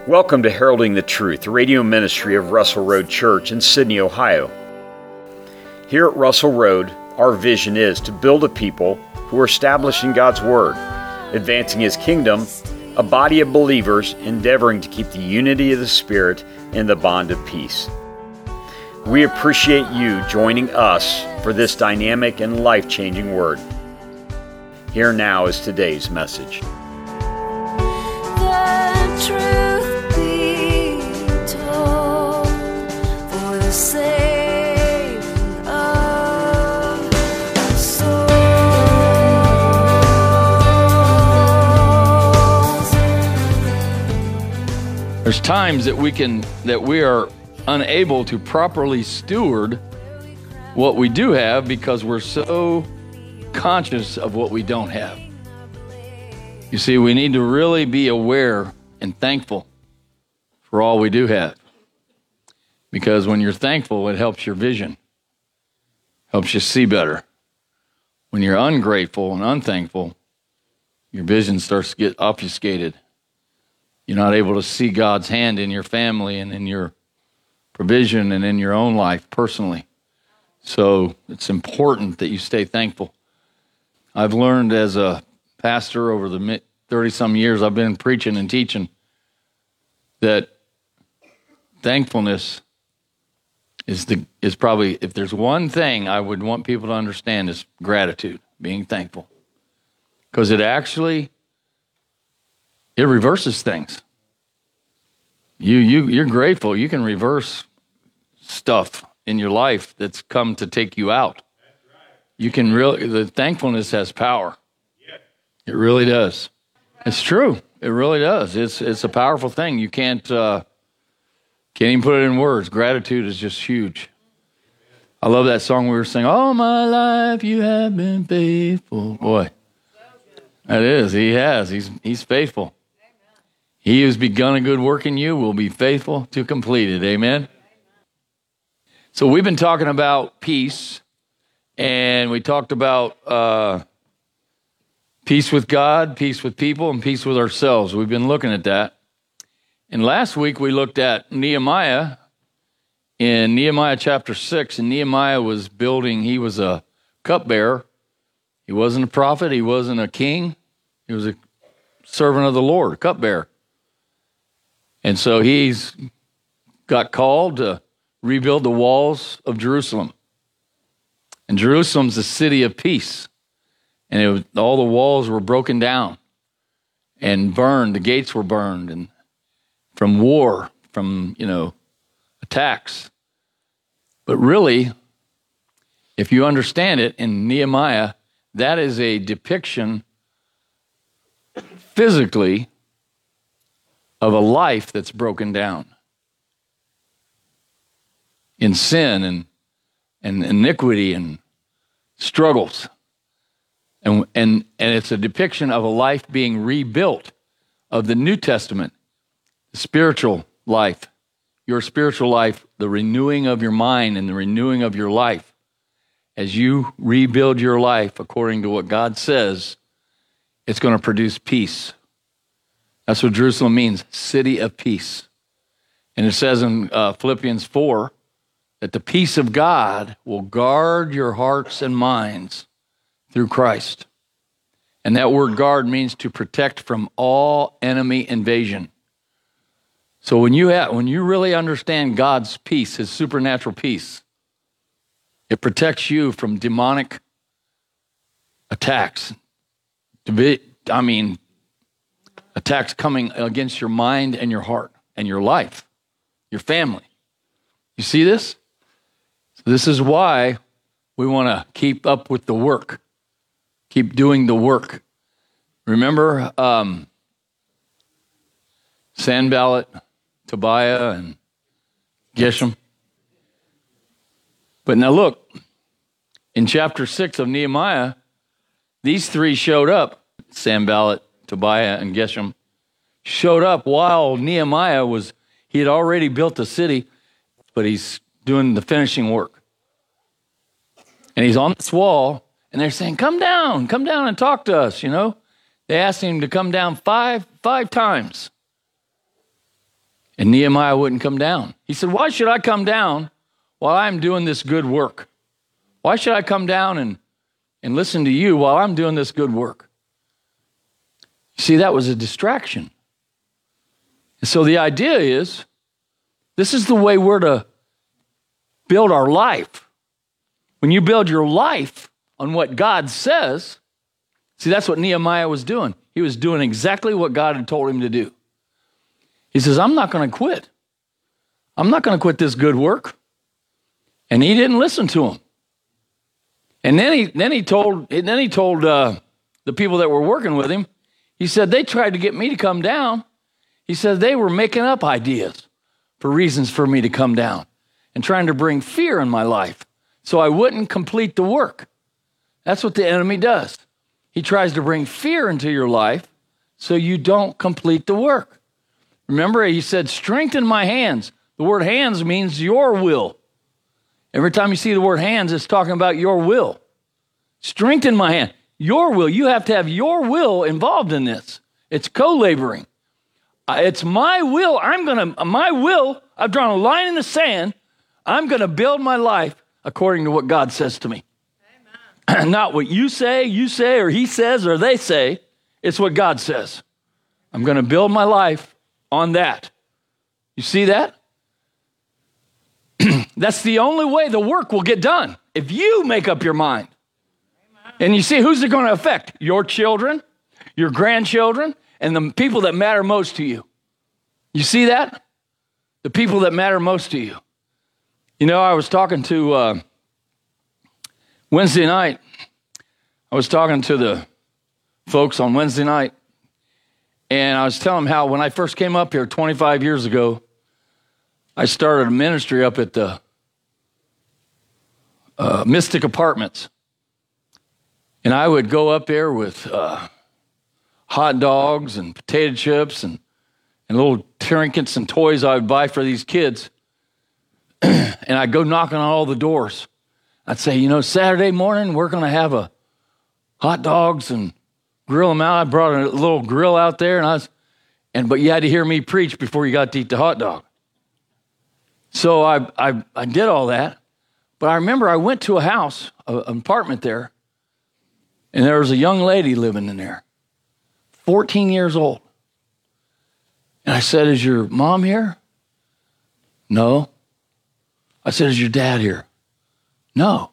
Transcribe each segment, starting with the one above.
Welcome to Heralding the Truth, the radio ministry of Russell Road Church in Sydney, Ohio. Here at Russell Road, our vision is to build a people who are establishing God's Word, advancing His kingdom, a body of believers endeavoring to keep the unity of the Spirit in the bond of peace. We appreciate you joining us for this dynamic and life-changing Word. Here now is today's message. The truth be told, for the saving of souls. There's times that we are unable to properly steward what we do have because we're so conscious of what we don't have. You see, we need to really be aware and thankful for all we do have. Because when you're thankful, it helps your vision, helps you see better. When you're ungrateful and unthankful, your vision starts to get obfuscated. You're not able to see God's hand in your family and in your provision and in your own life personally. So it's important that you stay thankful. I've learned as a pastor over the 30-some years I've been preaching and teaching that thankfulness is probably, if there's one thing I would want people to understand, is gratitude, being thankful. Because it reverses things. You're grateful. You can reverse stuff in your life that's come to take you out. The thankfulness has power. It really does. It's true. It really does. It's a powerful thing. You can't even put it in words. Gratitude is just huge. I love that song we were singing. All my life you have been faithful. Boy, that is. He has. He's faithful. He who's begun a good work in you will be faithful to complete it. Amen. So we've been talking about peace, and we talked about peace with God, peace with people, and peace with ourselves. We've been looking at that. And last week we looked at Nehemiah in Nehemiah chapter 6. And Nehemiah was he was a cupbearer. He wasn't a prophet. He wasn't a king. He was a servant of the Lord, a cupbearer. And so he's got called to rebuild the walls of Jerusalem. And Jerusalem's a city of peace. And all the walls were broken down and burned. The gates were burned, and from war, from attacks. But really, if you understand it in Nehemiah, that is a depiction physically of a life that's broken down in sin and iniquity and struggles. And it's a depiction of a life being rebuilt, of the New Testament, the spiritual life, your spiritual life, the renewing of your mind and the renewing of your life. As you rebuild your life according to what God says, it's going to produce peace. That's what Jerusalem means, city of peace. And it says in Philippians 4 that the peace of God will guard your hearts and minds through Christ. And that word guard means to protect from all enemy invasion. So when you really understand God's peace, His supernatural peace, it protects you from demonic attacks. Attacks coming against your mind and your heart and your life, your family. You see this? So this is why we want to keep up with the work. Keep doing the work. Remember Sanballat, Tobiah, and Geshem? But now look, in chapter 6 of Nehemiah, these three showed up. Sanballat, Tobiah, and Geshem showed up while Nehemiah he had already built the city, but he's doing the finishing work. And he's on this wall, and they're saying, come down and talk to us, They asked him to come down five times. And Nehemiah wouldn't come down. He said, why should I come down while I'm doing this good work? Why should I come down and listen to you while I'm doing this good work? See, that was a distraction. And so the idea is, this is the way we're to build our life. When you build your life on what God says, see, that's what Nehemiah was doing. He was doing exactly what God had told him to do. He says, I'm not going to quit. I'm not going to quit this good work. And he didn't listen to him. And then he told the people that were working with him, he said, they tried to get me to come down. He said, they were making up ideas for reasons for me to come down and trying to bring fear in my life so I wouldn't complete the work. That's what the enemy does. He tries to bring fear into your life so you don't complete the work. Remember, he said, strengthen my hands. The word hands means your will. Every time you see the word hands, it's talking about your will. Strengthen my hand. Your will. You have to have your will involved in this. It's co-laboring. It's my will. I've drawn a line in the sand. I'm going to build my life according to what God says to me. Amen. Not what you say, or he says, or they say. It's what God says. I'm going to build my life on that. You see that? That's the only way the work will get done. If you make up your mind. Amen. And you see, who's it going to affect? Your children, your grandchildren, and the people that matter most to you. You see that? The people that matter most to you. You know, I was talking to, Wednesday night, I was talking to the folks on Wednesday night, and I was telling them how when I first came up here 25 years ago, I started a ministry up at the Mystic Apartments. And I would go up there with hot dogs and potato chips and little trinkets and toys I would buy for these kids. And I'd go knocking on all the doors. I'd say, Saturday morning, we're going to have a hot dogs and grill them out. I brought a little grill out there, but you had to hear me preach before you got to eat the hot dog. So I did all that. But I remember I went to a house, an apartment there, and there was a young lady living in there, 14 years old. And I said, is your mom here? No. I said, is your dad here? No.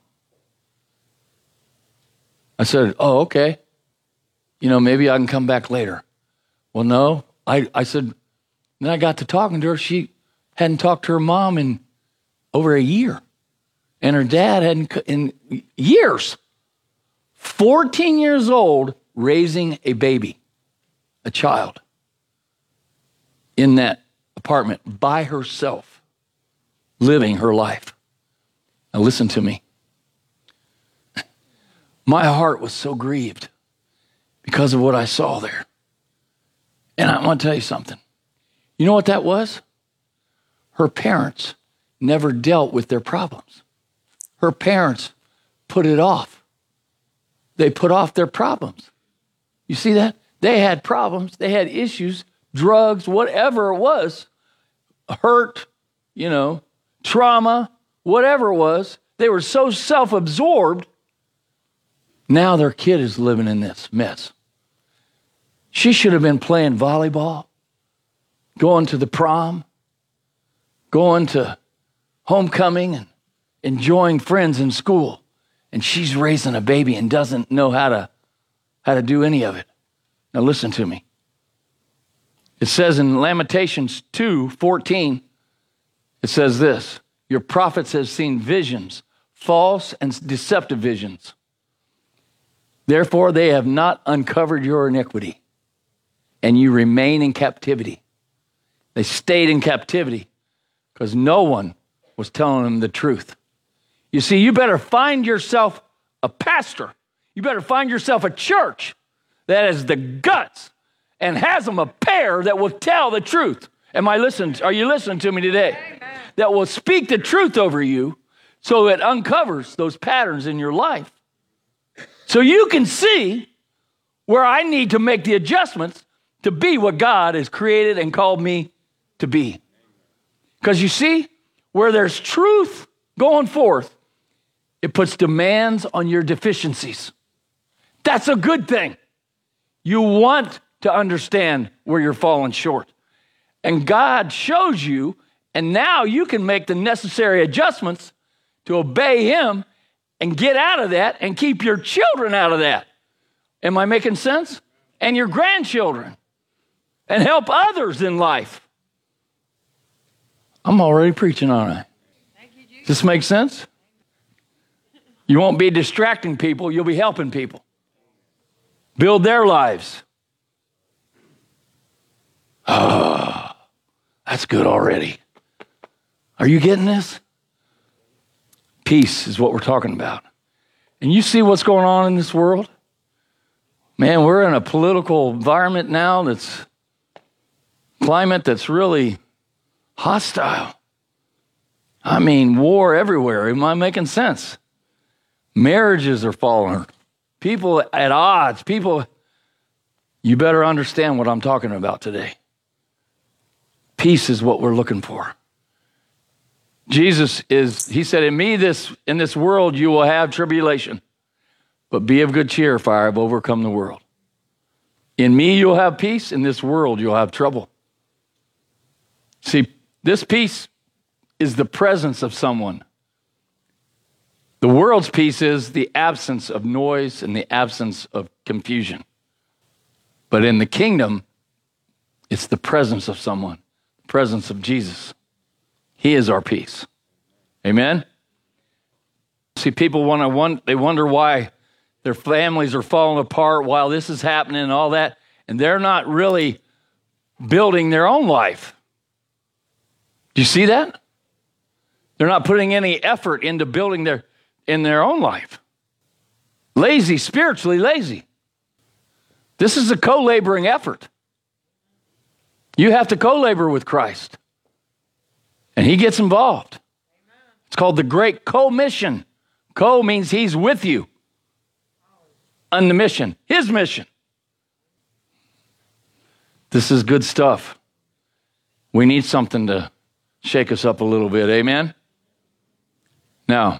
I said, oh, okay. Maybe I can come back later. Well, no. I said, then I got to talking to her. She hadn't talked to her mom in over a year. And her dad hadn't in years. 14 years old, raising a baby, a child, in that apartment by herself, living her life. Now listen to me. My heart was so grieved because of what I saw there. And I want to tell you something. You know what that was? Her parents never dealt with their problems. Her parents put it off. They put off their problems. You see that? They had problems. They had issues, drugs, whatever it was, hurt, trauma, whatever it was. They were so self-absorbed. Now their kid is living in this mess. She should have been playing volleyball, going to the prom, going to homecoming and enjoying friends in school. And she's raising a baby and doesn't know how to do any of it. Now listen to me. It says in Lamentations 2:14, it says this, your prophets have seen visions, false and deceptive visions. Therefore, they have not uncovered your iniquity, and you remain in captivity. They stayed in captivity because no one was telling them the truth. You see, you better find yourself a pastor. You better find yourself a church that has the guts and has them a pair that will tell the truth. Are you listening to me today? Amen. That will speak the truth over you so it uncovers those patterns in your life. So you can see where I need to make the adjustments to be what God has created and called me to be. Because you see, where there's truth going forth, it puts demands on your deficiencies. That's a good thing. You want to understand where you're falling short. And God shows you, and now you can make the necessary adjustments to obey him and get out of that and keep your children out of that. Am I making sense? And your grandchildren. And help others in life. I'm already preaching, aren't I? Does this make sense? You won't be distracting people. You'll be helping people. Build their lives. Oh, that's good already. Are you getting this? Peace is what we're talking about. And you see what's going on in this world? Man, we're in a political environment now climate that's really hostile. I mean, war everywhere. Am I making sense? Marriages are falling. People at odds. You better understand what I'm talking about today. Peace is what we're looking for. He said, in this world you will have tribulation, but be of good cheer, for I have overcome the world. In me you'll have peace, in this world you'll have trouble. See, this peace is the presence of someone. The world's peace is the absence of noise and the absence of confusion. But in the kingdom, it's the presence of someone, the presence of Jesus. He is our peace. Amen? See, people they wonder why their families are falling apart while this is happening and all that, and they're not really building their own life. Do you see that? They're not putting any effort into building in their own life. Lazy, spiritually lazy. This is a co-laboring effort. You have to co-labor with Christ. And he gets involved. It's called the Great Commission. Co means he's with you on the mission, his mission. This is good stuff. We need something to shake us up a little bit. Amen? Now,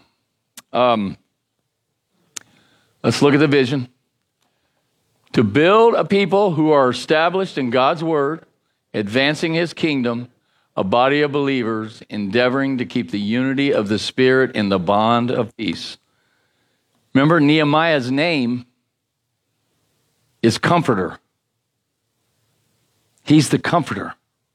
let's look at the vision. To build a people who are established in God's word, advancing his kingdom, a body of believers endeavoring to keep the unity of the Spirit in the bond of peace. Remember, Nehemiah's name is Comforter. He's the Comforter.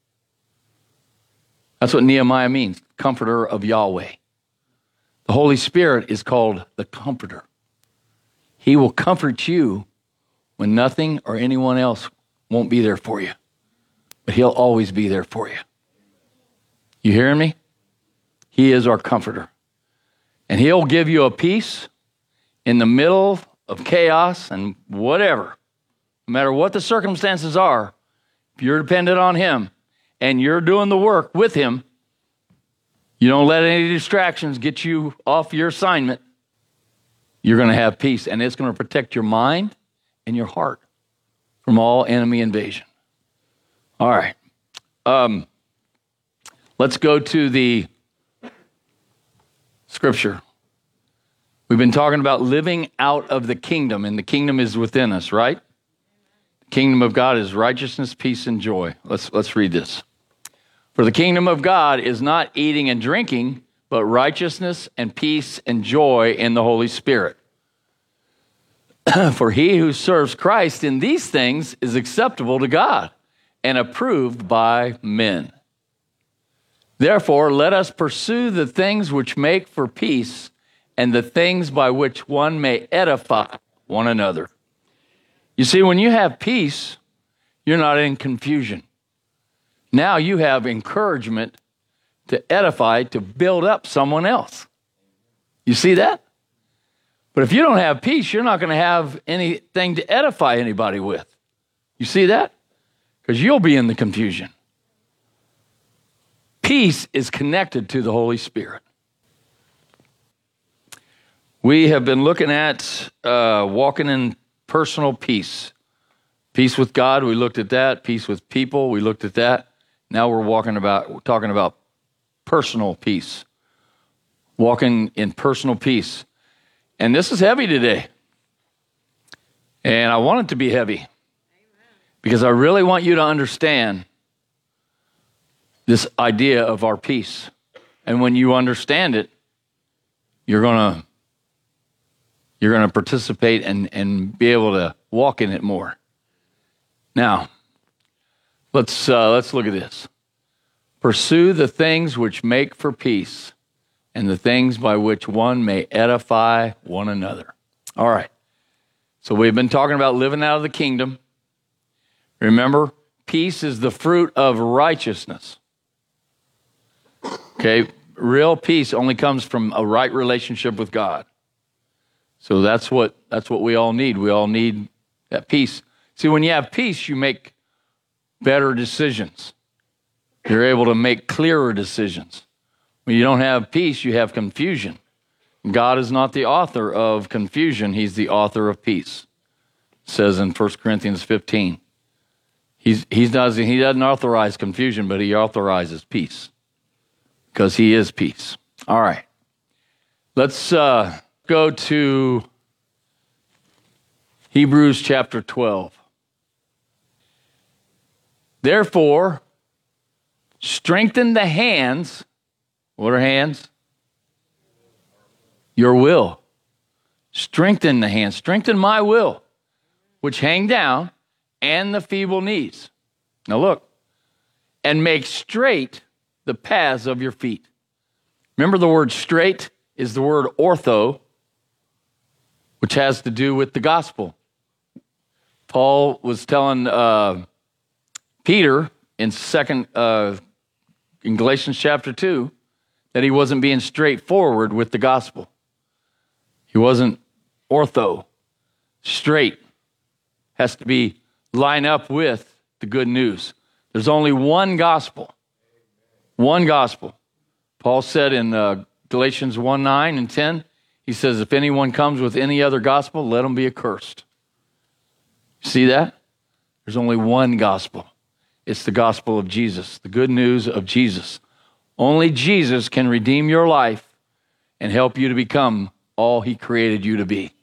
That's what Nehemiah means, Comforter of Yahweh. The Holy Spirit is called the Comforter. He will comfort you when nothing or anyone else won't be there for you. But he'll always be there for you. You hearing me? He is our comforter. And he'll give you a peace in the middle of chaos and whatever. No matter what the circumstances are, if you're dependent on him and you're doing the work with him, you don't let any distractions get you off your assignment, you're going to have peace. And it's going to protect your mind and your heart from all enemy invasion. All right. Let's go to the scripture. We've been talking about living out of the kingdom, and the kingdom is within us, right? The kingdom of God is righteousness, peace, and joy. Let's read this. For the kingdom of God is not eating and drinking, but righteousness and peace and joy in the Holy Spirit. For he who serves Christ in these things is acceptable to God and approved by men. Therefore, let us pursue the things which make for peace and the things by which one may edify one another. You see, when you have peace, you're not in confusion. Now you have encouragement to edify, to build up someone else. You see that? But if you don't have peace, you're not going to have anything to edify anybody with. You see that? Because you'll be in the confusion. Peace is connected to the Holy Spirit. We have been looking at walking in personal peace. Peace with God, we looked at that. Peace with people, we looked at that. Now we're talking about personal peace. Walking in personal peace. And this is heavy today. And I want it to be heavy. Because I really want you to understand this idea of our peace. And when you understand it, you're gonna participate and be able to walk in it more. Now, let's look at this. Pursue the things which make for peace, and the things by which one may edify one another. All right. So we've been talking about living out of the kingdom. Remember, peace is the fruit of righteousness. Okay, real peace only comes from a right relationship with God. So that's what we all need. We all need that peace. See, when you have peace, you make better decisions. You're able to make clearer decisions. When you don't have peace, you have confusion. God is not the author of confusion. He's the author of peace. It says in 1 Corinthians 15. He doesn't authorize confusion, but he authorizes peace. Because he is peace. All right. Let's go to Hebrews chapter 12. Therefore, strengthen the hands. What are hands? Your will. Strengthen the hands. Strengthen my will, which hang down, and the feeble knees. Now look. And make straight the paths of your feet. Remember, the word straight is the word ortho, which has to do with the gospel. Paul was telling Peter in Galatians chapter 2 that he wasn't being straightforward with the gospel. He wasn't ortho. Straight has to be line up with the good news. There's only one gospel. One gospel. Paul said in Galatians 1:9 and 10, he says, if anyone comes with any other gospel, let him be accursed. See that? There's only one gospel. It's the gospel of Jesus, the good news of Jesus. Only Jesus can redeem your life and help you to become all he created you to be.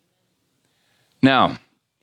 Now,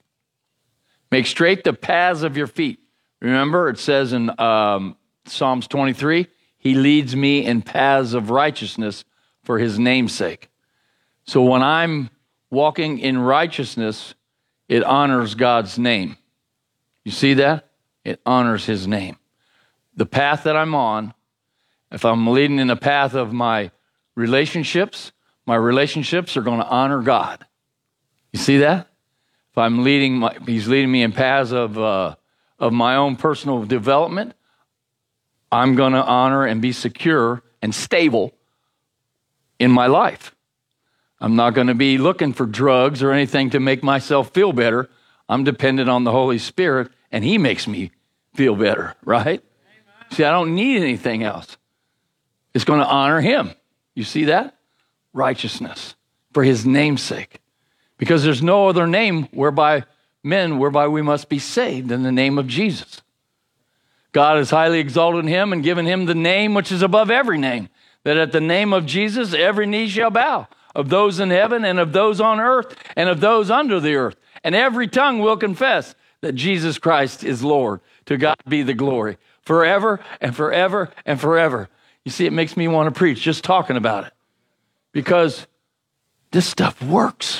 make straight the paths of your feet. Remember, it says in Psalms 23, he leads me in paths of righteousness for his name's sake. So when I'm walking in righteousness, it honors God's name. You see that? It honors his name. The path that I'm on, if I'm leading in the path of my relationships are going to honor God. You see that? If I'm he's leading me in paths of my own personal development, I'm going to honor and be secure and stable in my life. I'm not going to be looking for drugs or anything to make myself feel better. I'm dependent on the Holy Spirit, and he makes me feel better, right? Amen. See, I don't need anything else. It's going to honor him. You see that? Righteousness for his name's sake. Because there's no other name whereby we must be saved in the name of Jesus. God has highly exalted him and given him the name which is above every name, that at the name of Jesus every knee shall bow, of those in heaven and of those on earth and of those under the earth. And every tongue will confess that Jesus Christ is Lord. To God be the glory forever and forever and forever. You see, it makes me want to preach just talking about it. Because this stuff works.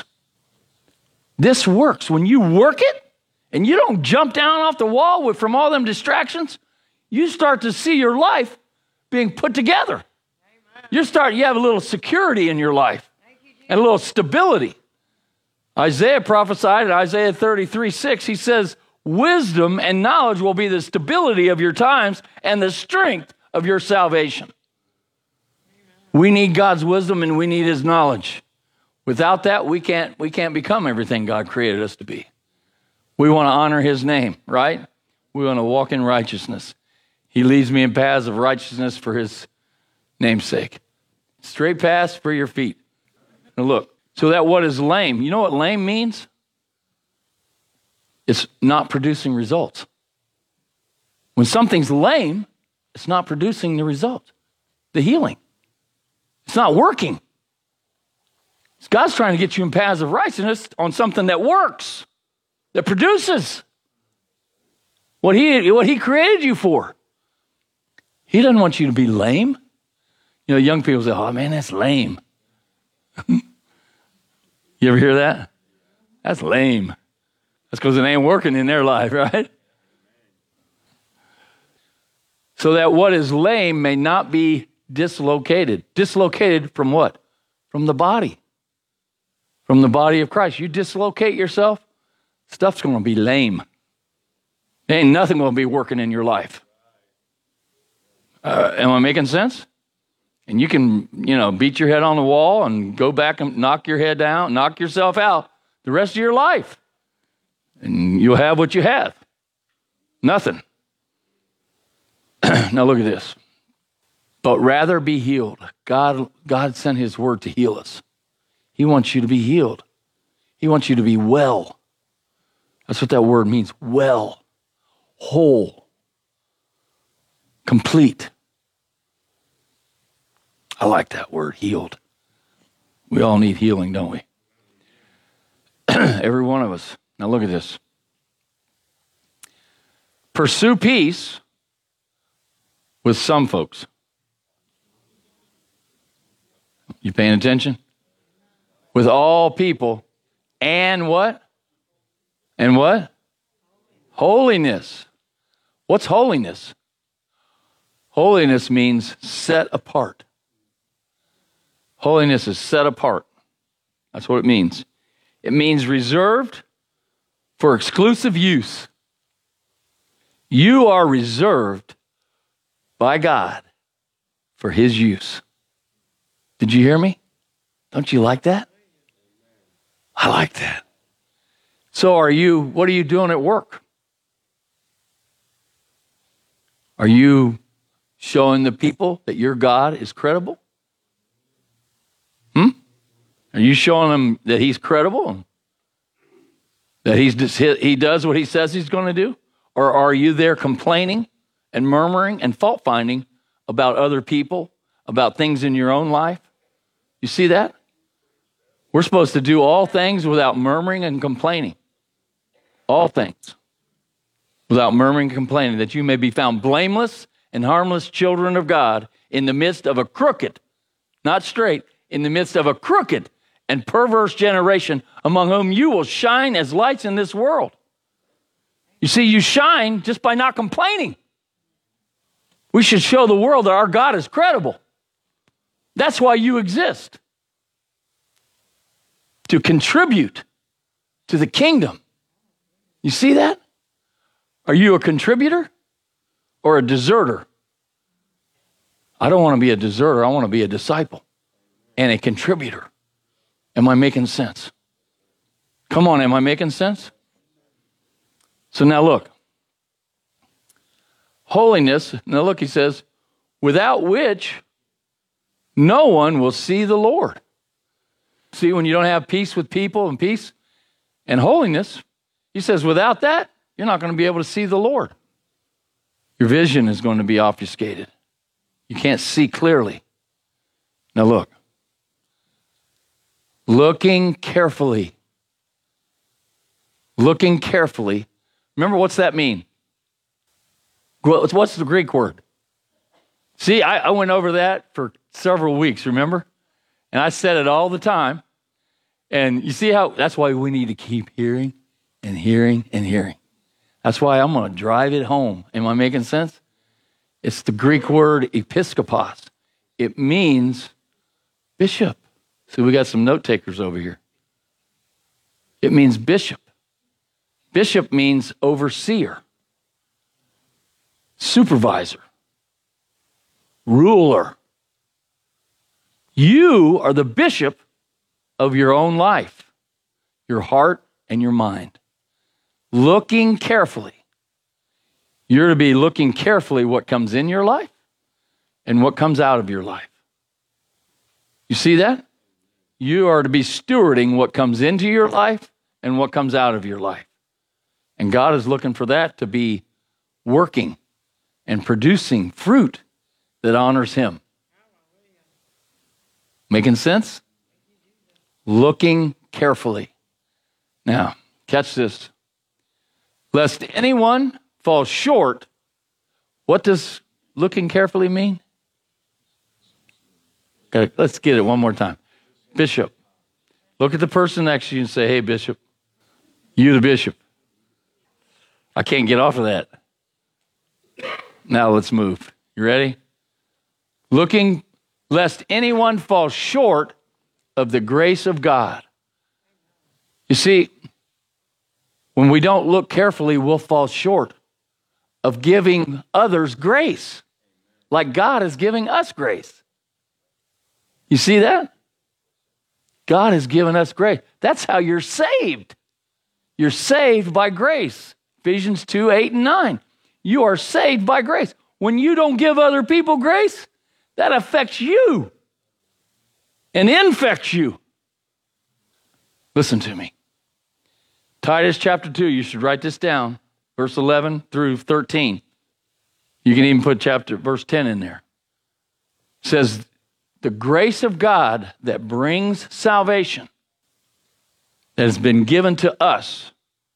This works. When you work it and you don't jump down off the wall from all them distractions, you start to see your life being put together. You have a little security in your life and a little stability. Isaiah prophesied in Isaiah 33:6, he says, wisdom and knowledge will be the stability of your times and the strength of your salvation. We need God's wisdom and we need his knowledge. Without that, we can't become everything God created us to be. We want to honor his name, right? We want to walk in righteousness. He leads me in paths of righteousness for his name's sake. Straight paths for your feet. Now look, so that what is lame? You know what lame means? It's not producing results. When something's lame, it's not producing the result. the healing. It's not working. God's trying to get you in paths of righteousness on something that works, that produces what he created you for. He doesn't want you to be lame. You know, young people say, oh man, that's lame. You ever hear that? That's lame. That's because it ain't working in their life, right? So that what is lame may not be dislocated. Dislocated from what? From the body. From the body of Christ. You dislocate yourself, stuff's going to be lame. There ain't nothing going to be working in your life. Am I making sense? And you can, beat your head on the wall and go back and knock your head down, knock yourself out the rest of your life. And you'll have what you have. Nothing. Now look at this. But rather be healed. God sent his word to heal us. He wants you to be healed. He wants you to be well. That's what that word means. Well, whole, complete. I like that word, healed. We all need healing, don't we? Every one of us. Now look at this. Pursue peace with some folks. You paying attention? With all people. And what? And what? Holiness. What's holiness? Holiness means set apart. Holiness is set apart. That's what it means. It means reserved for exclusive use. You are reserved by God for his use. Did you hear me? Don't you like that? I like that. So what are you doing at work? Are you showing the people that your God is credible? Are you showing them that he's credible? That he does what he says he's going to do? Or are you there complaining and murmuring and fault finding about other people, about things in your own life? You see that? We're supposed to do all things without murmuring and complaining. All things without murmuring and complaining, that you may be found blameless and harmless children of God in the midst of a crooked, not straight, in the midst of a crooked and perverse generation, among whom you will shine as lights in this world. You see, you shine just by not complaining. We should show the world that our God is credible. That's why you exist. To contribute to the kingdom. You see that? Are you a contributor or a deserter? I don't want to be a deserter. I want to be a disciple and a contributor. Am I making sense? Come on, am I making sense? So now look. Holiness, now look, he says, without which no one will see the Lord. See, when you don't have peace with people and peace and holiness, he says, without that, you're not going to be able to see the Lord. Your vision is going to be obfuscated. You can't see clearly. Now look. Looking carefully. Looking carefully. Remember, what's that mean? What's the Greek word? See, I went over that for several weeks, remember? And I said it all the time. And you see how, that's why we need to keep hearing and hearing and hearing. That's why I'm going to drive it home. Am I making sense? It's the Greek word episkopos. It means bishop. See, we got some note takers over here. It means bishop. Bishop means overseer, supervisor, ruler. You are the bishop of your own life, your heart and your mind. Looking carefully. You're to be looking carefully what comes in your life and what comes out of your life. You see that? You are to be stewarding what comes into your life and what comes out of your life. And God is looking for that to be working and producing fruit that honors him. Making sense? Looking carefully. Now, catch this. Lest anyone fall short. What does looking carefully mean? Okay, let's get it one more time. Bishop, look at the person next to you and say, hey, Bishop, you the bishop. I can't get off of that. Now let's move. You ready? Looking, lest anyone fall short of the grace of God. You see, when we don't look carefully, we'll fall short of giving others grace, like God is giving us grace. You see that? God has given us grace. That's how you're saved. You're saved by grace. Ephesians 2, 8, and 9. You are saved by grace. When you don't give other people grace, that affects you and infects you. Listen to me. Titus chapter 2, you should write this down, verse 11 through 13. You can even put verse 10 in there. It says, the grace of God that brings salvation that has been given to us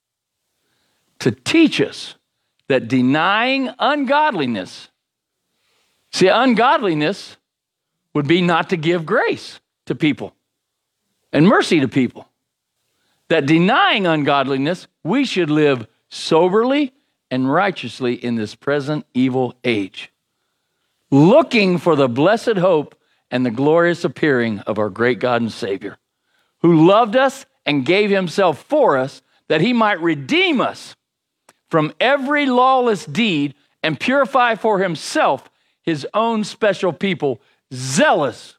to teach us that denying ungodliness, see, ungodliness would be not to give grace to people and mercy to people. That denying ungodliness, we should live soberly and righteously in this present evil age, looking for the blessed hope and the glorious appearing of our great God and Savior, who loved us and gave himself for us that he might redeem us from every lawless deed and purify for himself his own special people, zealous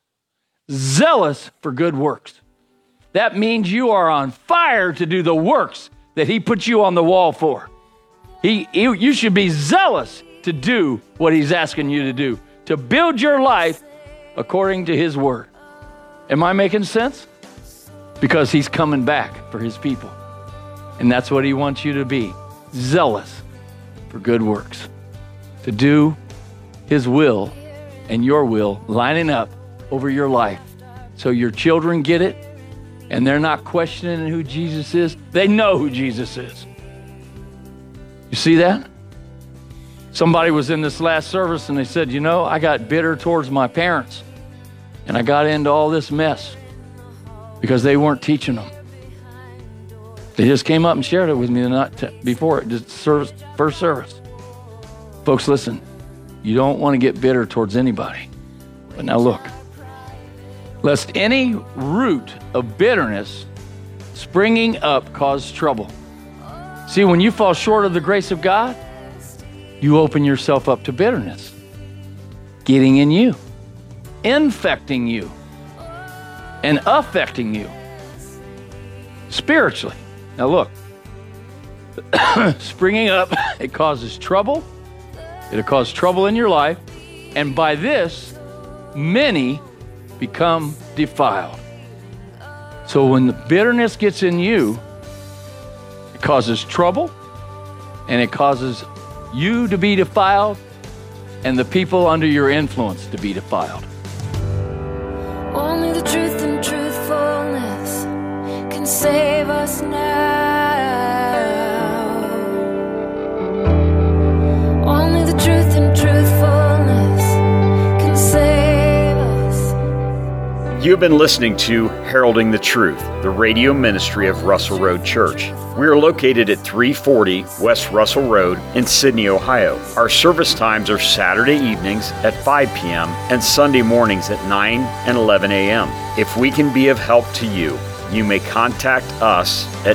for good works. That means you are on fire to do the works that he put you on the wall for. You should be zealous to do what he's asking you to do, to build your life according to his word. Am I making sense? Because he's coming back for his people. And that's what he wants you to be, zealous for good works, to do his will and your will lining up over your life so your children get it and they're not questioning who Jesus is. They know who Jesus is. You see that? Somebody was in this last service and they said, you know, I got bitter towards my parents and I got into all this mess because they weren't teaching them. They just came up and shared it with me the night before first service. Folks, listen, you don't want to get bitter towards anybody. But now look, lest any root of bitterness springing up cause trouble. See, when you fall short of the grace of God, you open yourself up to bitterness, getting in you, infecting you, and affecting you spiritually. Now look, springing up, it causes trouble. It'll cause trouble in your life. And by this, many become defiled. So when the bitterness gets in you, it causes trouble and it causes you to be defiled and the people under your influence to be defiled. Only the truth and truthfulness can save us now. Only the truth and truthfulness can save us. You have been listening to Heralding the Truth, the radio ministry of Russell Road Church. We are located at 340 West Russell Road in Sydney, Ohio. Our service times are Saturday evenings at 5 p.m. and Sunday mornings at 9 and 11 a.m. If we can be of help to you, you may contact us at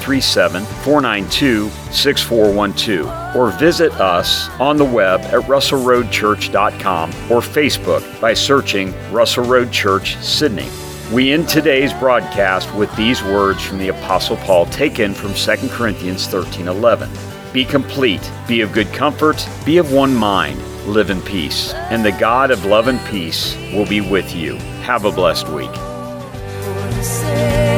937-492-6412 or visit us on the web at russellroadchurch.com or Facebook by searching Russell Road Church, Sydney. We end today's broadcast with these words from the Apostle Paul taken from 2 Corinthians 13:11. Be complete, be of good comfort, be of one mind, live in peace, and the God of love and peace will be with you. Have a blessed week. Say